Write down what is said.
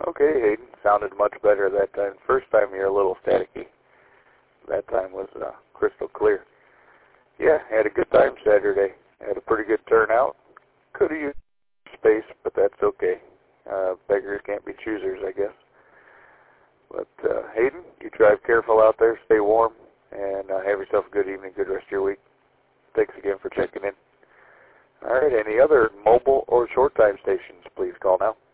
Okay, Hayden. Sounded much better that time. First time you're a little staticky. That time was crystal clear. Yeah, had a good time Saturday. Had a pretty good turnout. Could have used space, but that's okay. Beggars can't be choosers, I guess. But Hayden, you drive careful out there, stay warm, and have yourself a good evening, good rest of your week. Thanks again for checking in. All right, any other mobile or short time stations, please call now.